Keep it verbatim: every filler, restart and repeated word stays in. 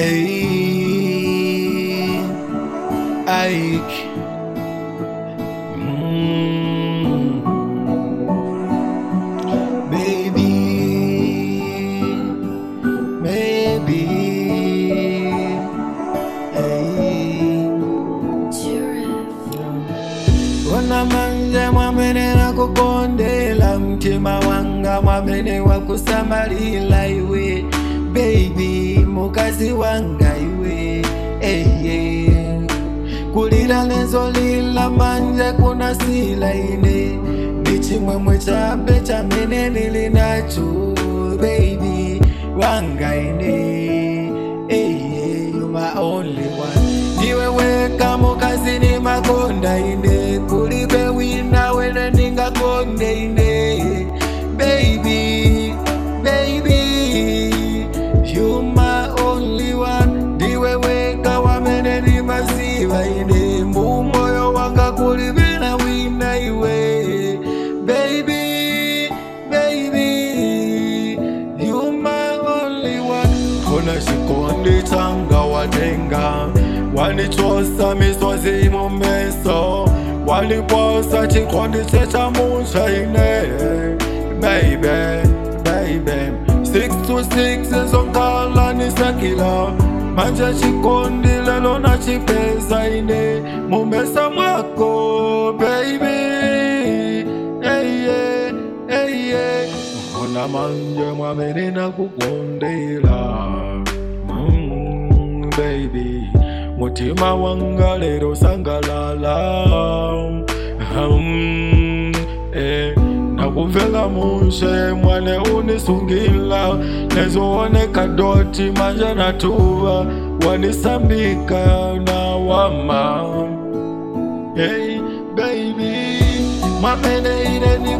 Hey, Ike. Mm. Baby, maybe. Hey. Ona manje mwamene nakukondela mtima wanga mwamene wakusamalila iwe baby mukazi wanga iwe hey, yeah. Kulila lenzo lila manje kuna sila ine nichimwemwe chabe chamene nilinacho baby wanga ine hey, yeah. You my only one niwe weka mukazi ni makonda ine kulibe wina wene ninga konde ine baby baby you my only one niwe weka wamene ni masiva ine mumoyo wanga kulibe na wina iwe baby baby you my only one kona shikonde changa wadenga wanichosa miswazi mumeso waniposa chikondi checha mushaine baby baby six to six ezonkala nisakila manje chikondi lelo na chipeza ine mumesa mwako baby hey yeah hey yeah ona manje mwamene nakukondela mm, baby mutima wanga lero sangalala um, eh, nakuvela mushe mwane unisungila nezooneka doti manje natuva wanisambika na wama hey baby mwamene ine ni